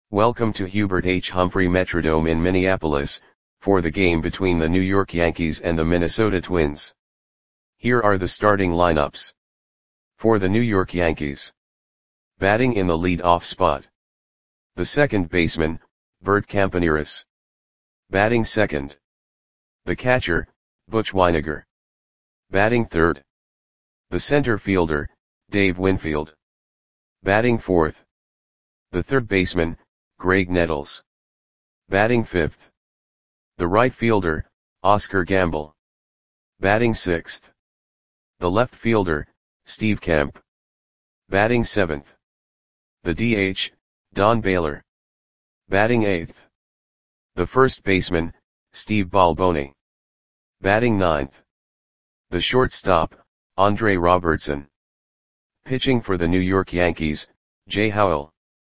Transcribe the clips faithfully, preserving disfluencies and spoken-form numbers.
Welcome to Hubert H. Humphrey Metrodome in Minneapolis, for the game between the New York Yankees and the Minnesota Twins. Here are the starting lineups. For the New York Yankees. Batting in the lead-off spot. The second baseman, Bert Campaneris. Batting second. The catcher, Butch Wynegar. Batting third. The center fielder, Dave Winfield. Batting fourth. The third baseman, Graig Nettles. Batting fifth. The right fielder, Oscar Gamble. Batting sixth. The left fielder, Steve Kemp. Batting seventh. The D H, Don Baylor. Batting eighth. The first baseman, Steve Balboni. Batting ninth. The shortstop, Andre Robertson. Pitching for the New York Yankees, Jay Howell.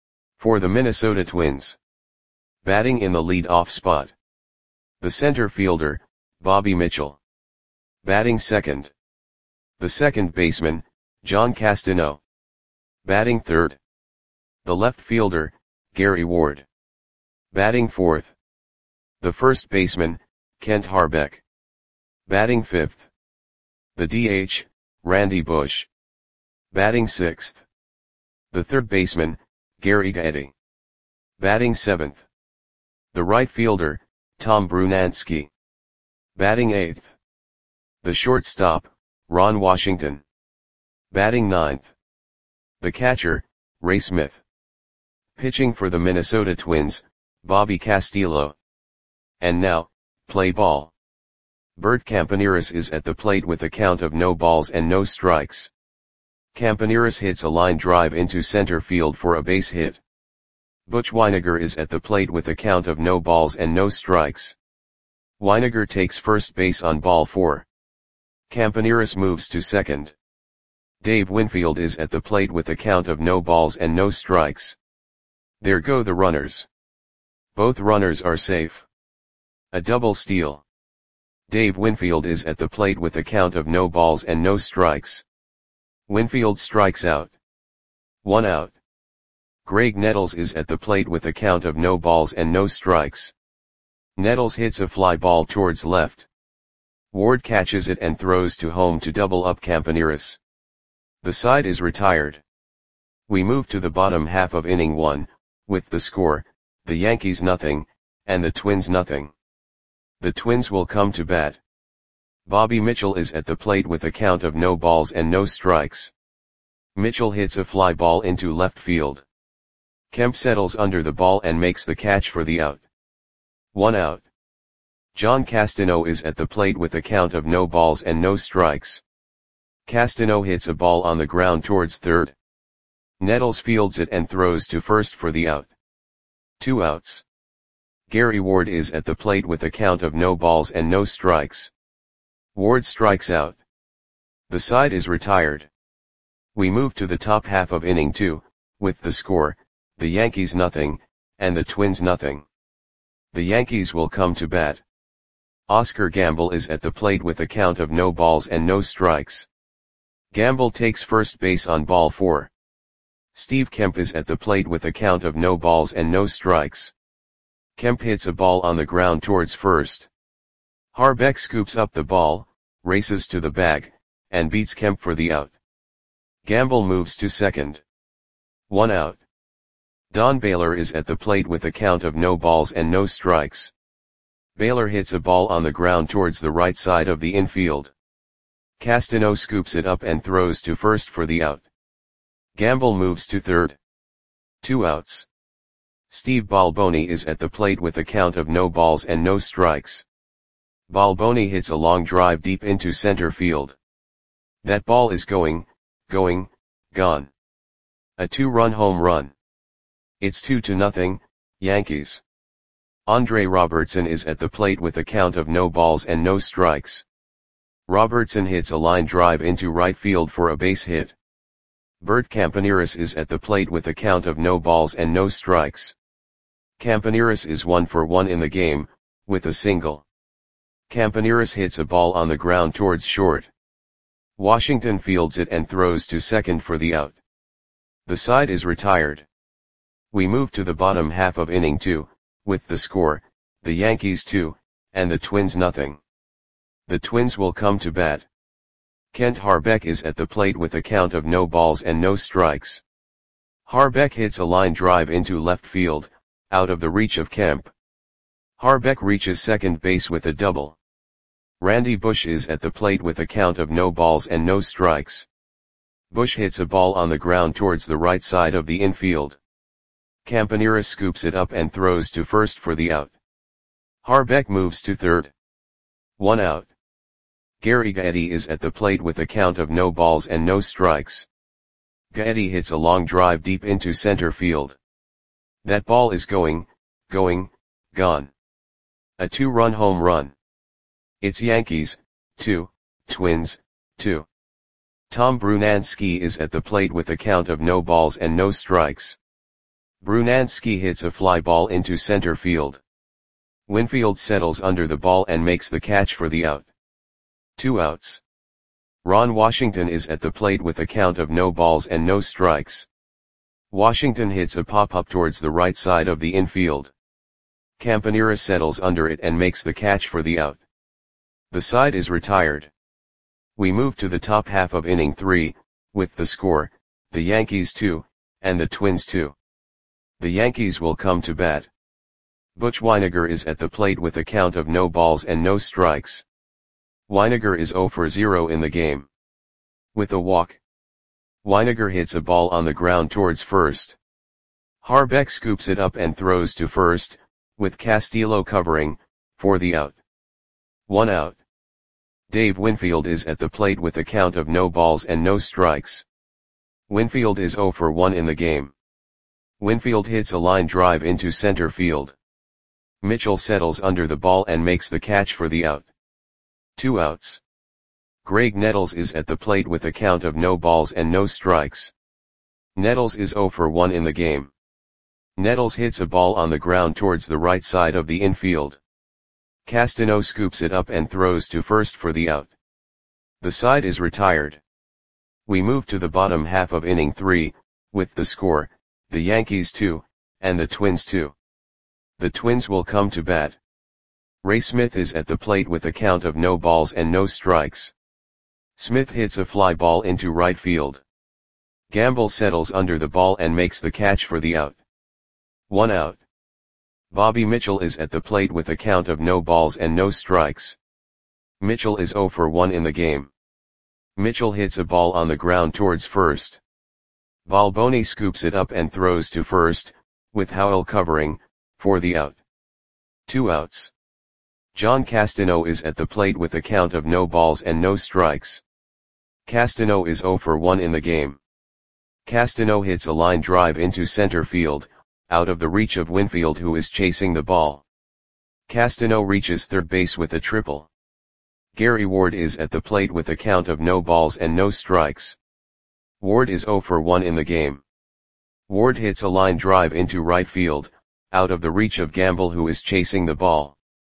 For the Minnesota Twins. Batting in the lead-off spot. The center fielder, Bobby Mitchell. Batting second. The second baseman, John Castano. Batting third. The left fielder, Gary Ward. Batting fourth. The first baseman, Kent Harbeck. Batting fifth. The D H, Randy Bush. Batting sixth. The third baseman, Gary Gaetti. Batting seventh. The right fielder, Tom Brunansky. Batting eighth. The shortstop, Ron Washington. Batting ninth. The catcher, Ray Smith. Pitching for the Minnesota Twins, Bobby Castillo. And now, play ball. Bert Campaneris is at the plate with a count of no balls and no strikes. Campaneris hits a line drive into center field for a base hit. Butch Wynegar is at the plate with a count of no balls and no strikes. Wynegar takes first base on ball four. Campaneris moves to second. Dave Winfield is at the plate with a count of no balls and no strikes. There go the runners. Both runners are safe. A double steal. Dave Winfield is at the plate with a count of no balls and no strikes. Winfield strikes out. One out. Graig Nettles is at the plate with a count of no balls and no strikes. Nettles hits a fly ball towards left. Ward catches it and throws to home to double up Campaneris. The side is retired. We move to the bottom half of inning one, with the score, the Yankees nothing, and the Twins nothing. The Twins will come to bat. Bobby Mitchell is at the plate with a count of no balls and no strikes. Mitchell hits a fly ball into left field. Kemp settles under the ball and makes the catch for the out. One out. John Castano is at the plate with a count of no balls and no strikes. Castano hits a ball on the ground towards third. Nettles fields it and throws to first for the out. Two outs. Gary Ward is at the plate with a count of no balls and no strikes. Ward strikes out. The side is retired. We move to the top half of inning two, with the score, the Yankees nothing, and the Twins nothing. The Yankees will come to bat. Oscar Gamble is at the plate with a count of no balls and no strikes. Gamble takes first base on ball four. Steve Kemp is at the plate with a count of no balls and no strikes. Kemp hits a ball on the ground towards first. Harbeck scoops up the ball, races to the bag, and beats Kemp for the out. Gamble moves to second. One out. Don Baylor is at the plate with a count of no balls and no strikes. Baylor hits a ball on the ground towards the right side of the infield. Castano scoops it up and throws to first for the out. Gamble moves to third. Two outs. Steve Balboni is at the plate with a count of no balls and no strikes. Balboni hits a long drive deep into center field. That ball is going, going, gone. A two-run home run. It's two to nothing, Yankees. Andre Robertson is at the plate with a count of no balls and no strikes. Robertson hits a line drive into right field for a base hit. Bert Campaneris is at the plate with a count of no balls and no strikes. Campaneris is one for one in the game, with a single. Campaneris hits a ball on the ground towards short. Washington fields it and throws to second for the out. The side is retired. We move to the bottom half of inning two, with the score, the Yankees two, and the Twins nothing. The Twins will come to bat. Kent Harbeck is at the plate with a count of no balls and no strikes. Harbeck hits a line drive into left field, out of the reach of Kemp. Harbeck reaches second base with a double. Randy Bush is at the plate with a count of no balls and no strikes. Bush hits a ball on the ground towards the right side of the infield. Campanera scoops it up and throws to first for the out. Harbeck moves to third. One out. Gary Gaetti is at the plate with a count of no balls and no strikes. Gaetti hits a long drive deep into center field. That ball is going, going, gone. A two-run home run. It's Yankees, two, Twins, two. Tom Brunansky is at the plate with a count of no balls and no strikes. Brunansky hits a fly ball into center field. Winfield settles under the ball and makes the catch for the out. Two outs. Ron Washington is at the plate with a count of no balls and no strikes. Washington hits a pop-up towards the right side of the infield. Campanera settles under it and makes the catch for the out. The side is retired. We move to the top half of inning three, with the score, the Yankees two, and the Twins two. The Yankees will come to bat. Butch Wynegar is at the plate with a count of no balls and no strikes. Wynegar is zero for zero in the game. With a walk. Wynegar hits a ball on the ground towards first. Harbeck scoops it up and throws to first, with Castillo covering, for the out. One out. Dave Winfield is at the plate with a count of no balls and no strikes. Winfield is zero for one in the game. Winfield hits a line drive into center field. Mitchell settles under the ball and makes the catch for the out. Two outs. Greg Nettles is at the plate with a count of no balls and no strikes. Nettles is zero for one in the game. Nettles hits a ball on the ground towards the right side of the infield. Castano scoops it up and throws to first for the out. The side is retired. We move to the bottom half of inning three, with the score, the Yankees two, and the Twins two. The Twins will come to bat. Ray Smith is at the plate with a count of no balls and no strikes. Smith hits a fly ball into right field. Gamble settles under the ball and makes the catch for the out. One out. Bobby Mitchell is at the plate with a count of no balls and no strikes. Mitchell is zero for one in the game. Mitchell hits a ball on the ground towards first. Balboni scoops it up and throws to first, with Howell covering, for the out. Two outs. John Castano is at the plate with a count of no balls and no strikes. Castano is zero for one in the game. Castano hits a line drive into center field, out of the reach of Winfield who is chasing the ball. Castano reaches third base with a triple. Gary Ward is at the plate with a count of no balls and no strikes. Ward is zero for one in the game. Ward hits a line drive into right field, out of the reach of Gamble who is chasing the ball.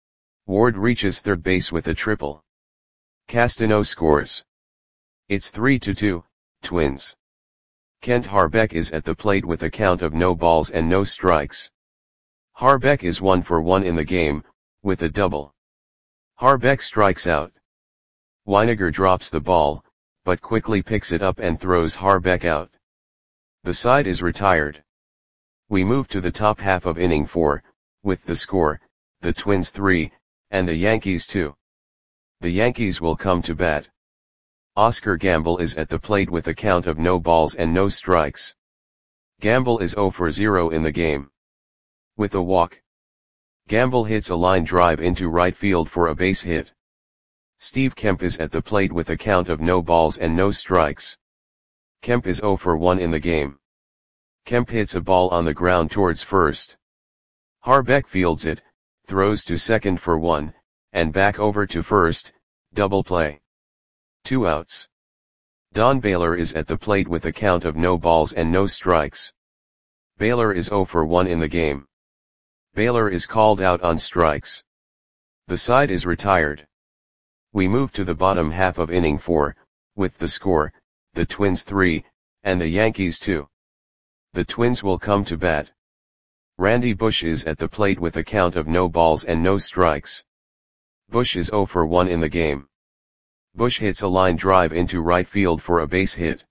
Ward reaches third base with a triple. Castano scores. It's three to two, Twins. Kent Harbeck is at the plate with a count of no balls and no strikes. Harbeck is one for one in the game, with a double. Harbeck strikes out. Wynegar drops the ball, but quickly picks it up and throws Harbeck out. The side is retired. We move to the top half of inning four, with the score, the Twins three, and the Yankees two. The Yankees will come to bat. Oscar Gamble is at the plate with a count of no balls and no strikes. Gamble is zero for zero in the game. With a walk. Gamble hits a line drive into right field for a base hit. Steve Kemp is at the plate with a count of no balls and no strikes. Kemp is zero for one in the game. Kemp hits a ball on the ground towards first. Harbeck fields it, throws to second for one, and back over to first, double play. Two outs. Don Baylor is at the plate with a count of no balls and no strikes. Baylor is zero for one in the game. Baylor is called out on strikes. The side is retired. We move to the bottom half of inning four, with the score, the Twins three, and the Yankees two. The Twins will come to bat. Randy Bush is at the plate with a count of no balls and no strikes. Bush is zero for one in the game. Bush hits a line drive into right field for a base hit.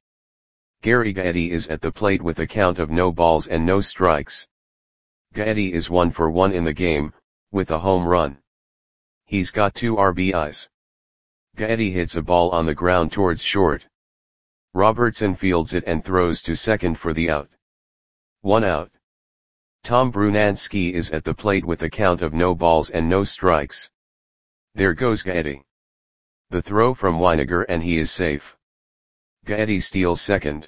Gary Gaetti is at the plate with a count of no balls and no strikes. Gaetti is one for one in the game, with a home run. He's got two R B Is. Gaetti hits a ball on the ground towards short. Robertson fields it and throws to second for the out. One out. Tom Brunansky is at the plate with a count of no balls and no strikes. There goes Gaetti. The throw from Weiniger and he is safe. Gaetti steals second.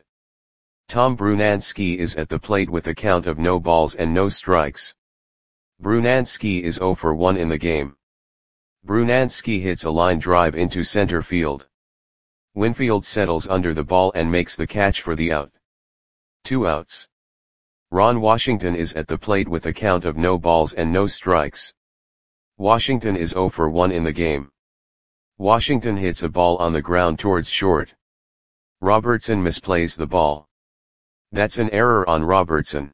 Tom Brunansky is at the plate with a count of no balls and no strikes. Brunansky is zero for one in the game. Brunansky hits a line drive into center field. Winfield settles under the ball and makes the catch for the out. Two outs. Ron Washington is at the plate with a count of no balls and no strikes. Washington is zero for one in the game. Washington hits a ball on the ground towards short. Robertson misplays the ball. That's an error on Robertson.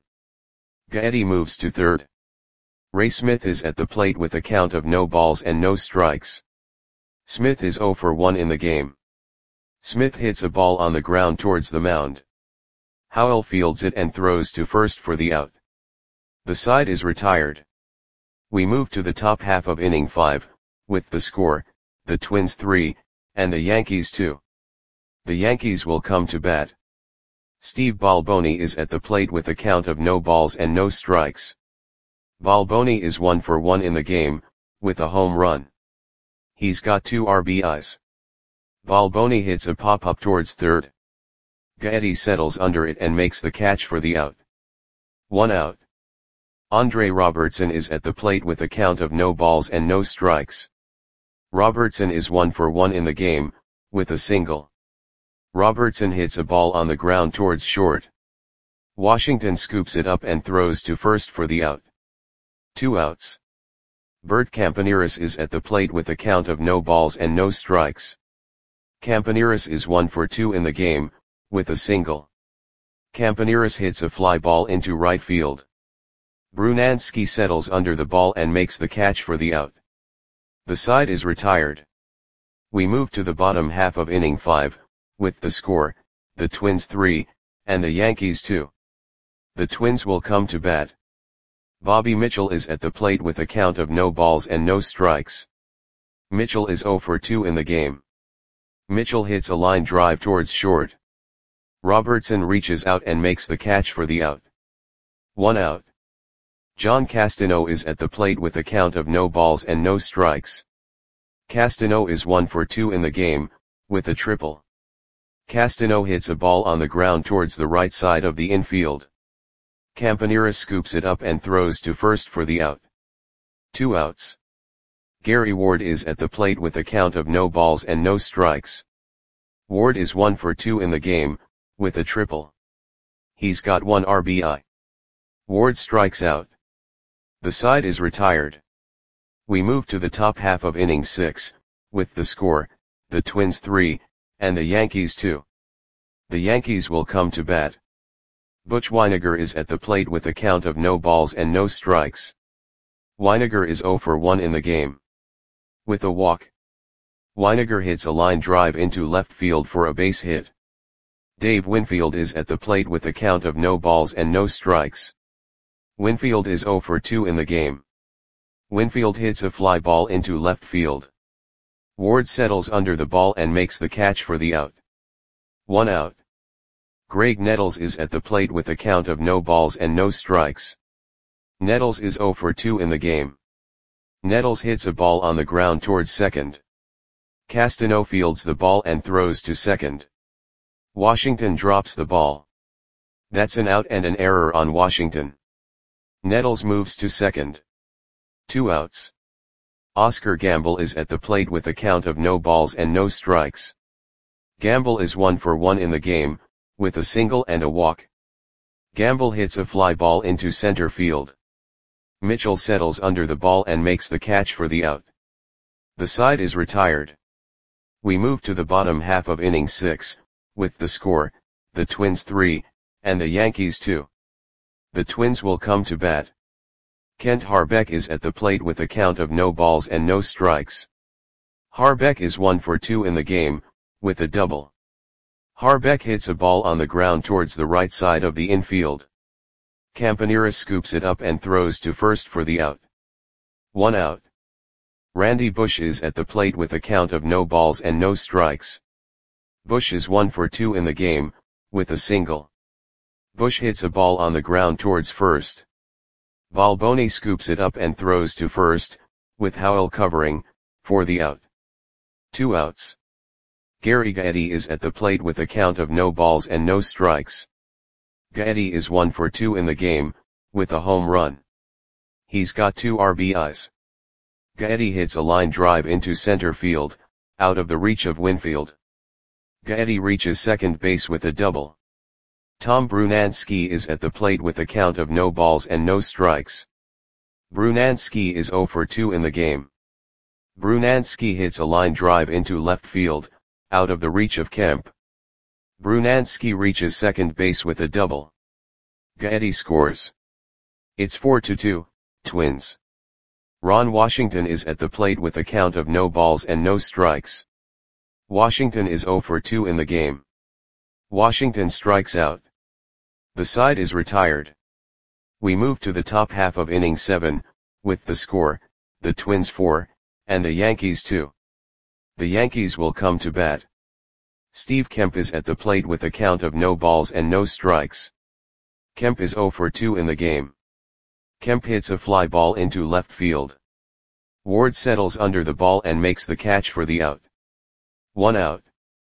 Gaetti moves to third. Ray Smith is at the plate with a count of no balls and no strikes. Smith is zero for one in the game. Smith hits a ball on the ground towards the mound. Howell fields it and throws to first for the out. The side is retired. We move to the top half of inning five, with the score, the Twins three, and the Yankees two. The Yankees will come to bat. Steve Balboni is at the plate with a count of no balls and no strikes. Balboni is one for one in the game, with a home run. He's got two R B Is. Balboni hits a pop-up towards third. Gaetti settles under it and makes the catch for the out. One out. Andre Robertson is at the plate with a count of no balls and no strikes. Robertson is one for one in the game, with a single. Robertson hits a ball on the ground towards short. Washington scoops it up and throws to first for the out. Two outs. Bert Campaneris is at the plate with a count of no balls and no strikes. Campaneris is one for two in the game, with a single. Campaneris hits a fly ball into right field. Brunansky settles under the ball and makes the catch for the out. The side is retired. We move to the bottom half of inning five, with the score, the Twins three, and the Yankees two. The Twins will come to bat. Bobby Mitchell is at the plate with a count of no balls and no strikes. Mitchell is zero for two in the game. Mitchell hits a line drive towards short. Robertson reaches out and makes the catch for the out. One out. John Castano is at the plate with a count of no balls and no strikes. Castano is one for two in the game, with a triple. Castano hits a ball on the ground towards the right side of the infield. Campaneris scoops it up and throws to first for the out. Two outs. Gary Ward is at the plate with a count of no balls and no strikes. Ward is one for two in the game, with a triple. He's got one R B I. Ward strikes out. The side is retired. We move to the top half of inning six, with the score, the Twins three, and the Yankees two. The Yankees will come to bat. Butch Weiniger is at the plate with a count of no balls and no strikes. Weiniger is zero for one in the game. With a walk. Weiniger hits a line drive into left field for a base hit. Dave Winfield is at the plate with a count of no balls and no strikes. Winfield is zero for two in the game. Winfield hits a fly ball into left field. Ward settles under the ball and makes the catch for the out. One out. Greg Nettles is at the plate with a count of no balls and no strikes. Nettles is zero for two in the game. Nettles hits a ball on the ground towards second. Castano fields the ball and throws to second. Washington drops the ball. That's an out and an error on Washington. Nettles moves to second. Two outs. Oscar Gamble is at the plate with a count of no balls and no strikes. Gamble is one for one in the game, with a single and a walk. Gamble hits a fly ball into center field. Mitchell settles under the ball and makes the catch for the out. The side is retired. We move to the bottom half of inning six, with the score, the Twins three, and the Yankees two. The Twins will come to bat. Kent Harbeck is at the plate with a count of no balls and no strikes. Harbeck is one for two in the game, with a double. Harbeck hits a ball on the ground towards the right side of the infield. Campaneris scoops it up and throws to first for the out. One out. Randy Bush is at the plate with a count of no balls and no strikes. Bush is one for two in the game, with a single. Bush hits a ball on the ground towards first. Balboni scoops it up and throws to first, with Howell covering, for the out. Two outs. Gary Gaetti is at the plate with a count of no balls and no strikes. Gaetti is one for two in the game, with a home run. He's got two R B Is. Gaetti hits a line drive into center field, out of the reach of Winfield. Gaetti reaches second base with a double. Tom Brunansky is at the plate with a count of no balls and no strikes. Brunansky is zero for two in the game. Brunansky hits a line drive into left field, out of the reach of Kemp. Brunansky reaches second base with a double. Gaetti scores. It's four to two, Twins. Ron Washington is at the plate with a count of no balls and no strikes. Washington is zero for two in the game. Washington strikes out. The side is retired. We move to the top half of inning seven, with the score, the Twins four, and the Yankees two. The Yankees will come to bat. Steve Kemp is at the plate with a count of no balls and no strikes. Kemp is zero for two in the game. Kemp hits a fly ball into left field. Ward settles under the ball and makes the catch for the out. One out.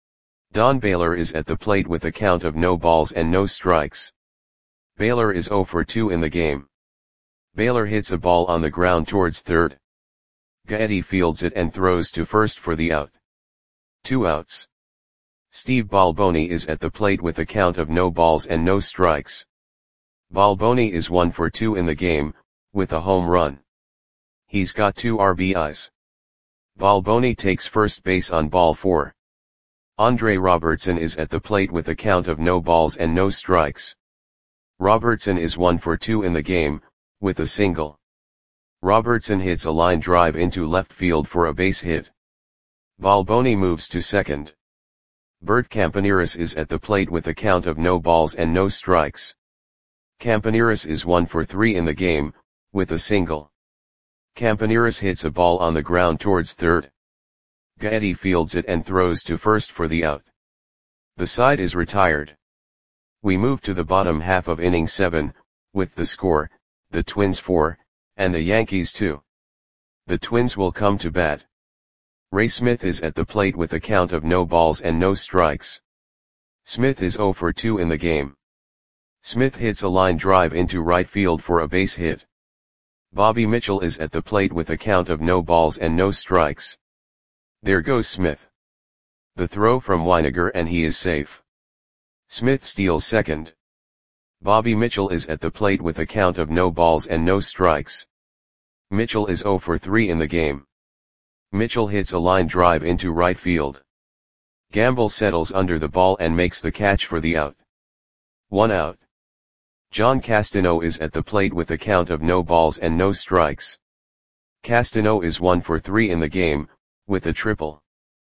Don Baylor is at the plate with a count of no balls and no strikes. Baylor is zero for two in the game. Baylor hits a ball on the ground towards third. Gaetti fields it and throws to first for the out. Two outs. Steve Balboni is at the plate with a count of no balls and no strikes. Balboni is one for two in the game, with a home run. He's got two R B Is. Balboni takes first base on ball four. Andre Robertson is at the plate with a count of no balls and no strikes. Robertson is one for two in the game, with a single. Robertson hits a line drive into left field for a base hit. Balboni moves to second. Bert Campaneris is at the plate with a count of no balls and no strikes. Campaneris is one for three in the game, with a single. Campaneris hits a ball on the ground towards third. Gaetti fields it and throws to first for the out. The side is retired. We move to the bottom half of inning seven, with the score, the Twins four, and the Yankees two. The Twins will come to bat. Ray Smith is at the plate with a count of no balls and no strikes. Smith is zero for two in the game. Smith hits a line drive into right field for a base hit. Bobby Mitchell is at the plate with a count of no balls and no strikes. There goes Smith. The throw from Weiniger and he is safe. Smith steals second. Bobby Mitchell is at the plate with a count of no balls and no strikes. Mitchell is zero for three in the game. Mitchell hits a line drive into right field. Gamble settles under the ball and makes the catch for the out. One out. John Castano is at the plate with a count of no balls and no strikes. Castano is one for three in the game, with a triple.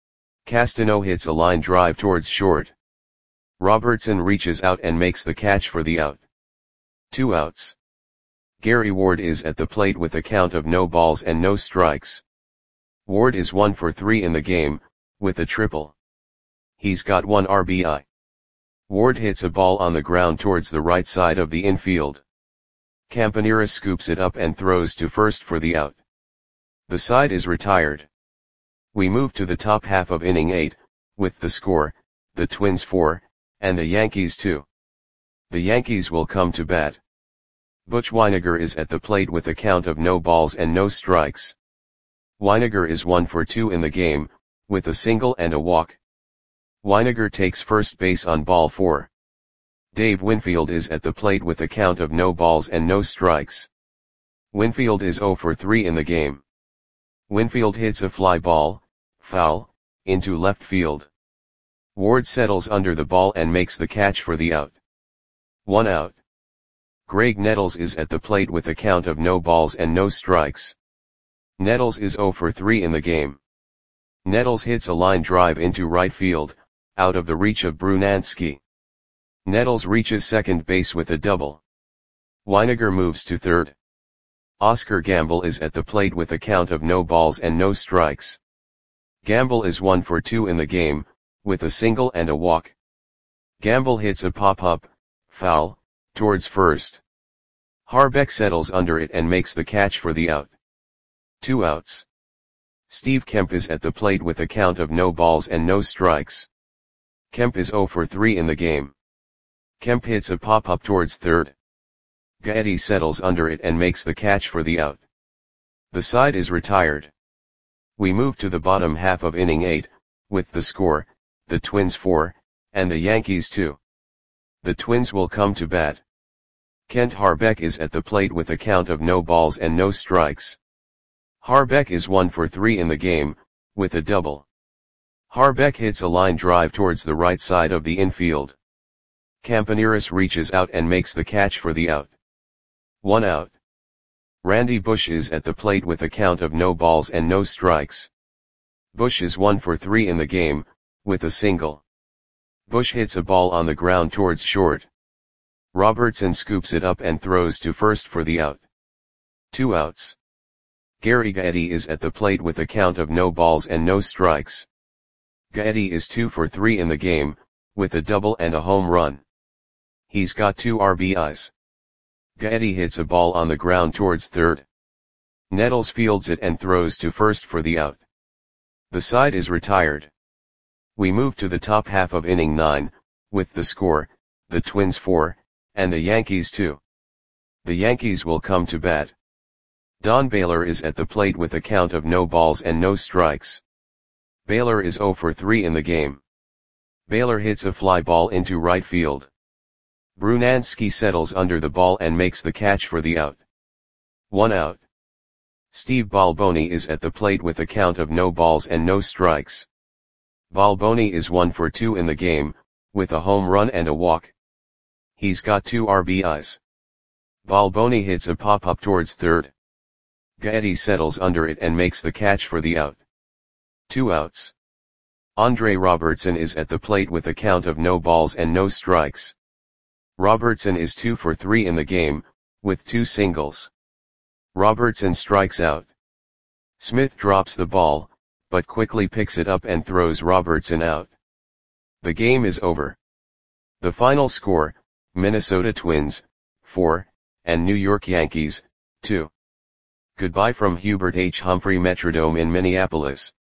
Castano hits a line drive towards short. Robertson reaches out and makes the catch for the out. Two outs. Gary Ward is at the plate with a count of no balls and no strikes. Ward is one for three in the game, with a triple. He's got one R B I. Ward hits a ball on the ground towards the right side of the infield. Campaneris scoops it up and throws to first for the out. The side is retired. We move to the top half of inning eight, with the score, the Twins four, and the Yankees two. The Yankees will come to bat. Butch Weiniger is at the plate with a count of no balls and no strikes. Weiniger is one for two in the game, with a single and a walk. Weiniger takes first base on ball four. Dave Winfield is at the plate with a count of no balls and no strikes. Winfield is zero for three in the game. Winfield hits a fly ball, foul, into left field. Ward settles under the ball and makes the catch for the out. One out. Greg Nettles is at the plate with a count of no balls and no strikes. Nettles is zero for three in the game. Nettles hits a line drive into right field, out of the reach of Brunansky. Nettles reaches second base with a double. Weiniger moves to third. Oscar Gamble is at the plate with a count of no balls and no strikes. Gamble is one for two in the game, with a single and a walk. Gamble hits a pop-up, foul, towards first. Harbeck settles under it and makes the catch for the out. Two outs. Steve Kemp is at the plate with a count of no balls and no strikes. Kemp is zero for three in the game. Kemp hits a pop-up towards third. Gaetti settles under it and makes the catch for the out. The side is retired. We move to the bottom half of inning eight, with the score, the Twins four, and the Yankees two. The Twins will come to bat. Kent Harbeck is at the plate with a count of no balls and no strikes. Harbeck is one for three in the game, with a double. Harbeck hits a line drive towards the right side of the infield. Campaneris reaches out and makes the catch for the out. One out. Randy Bush is at the plate with a count of no balls and no strikes. Bush is one for three in the game, with a single. Bush hits a ball on the ground towards short. Robertson scoops it up and throws to first for the out. Two outs. Gary Gaetti is at the plate with a count of no balls and no strikes. Gaetti is two for three in the game, with a double and a home run. He's got two R B Is. Gaetti hits a ball on the ground towards third. Nettles fields it and throws to first for the out. The side is retired. We move to the top half of inning nine, with the score, the Twins four, and the Yankees two. The Yankees will come to bat. Don Baylor is at the plate with a count of no balls and no strikes. Baylor is zero for three in the game. Baylor hits a fly ball into right field. Brunansky settles under the ball and makes the catch for the out. One out. Steve Balboni is at the plate with a count of no balls and no strikes. Balboni is one for two in the game, with a home run and a walk. He's got two R B Is. Balboni hits a pop-up towards third. Gaetti settles under it and makes the catch for the out. Two outs. Andre Robertson is at the plate with a count of no balls and no strikes. Robertson is two for three in the game, with two singles. Robertson strikes out. Smith drops the ball, but quickly picks it up and throws Robertson out. The game is over. The final score, Minnesota Twins, four, and New York Yankees, two. Goodbye from Hubert H. Humphrey Metrodome in Minneapolis.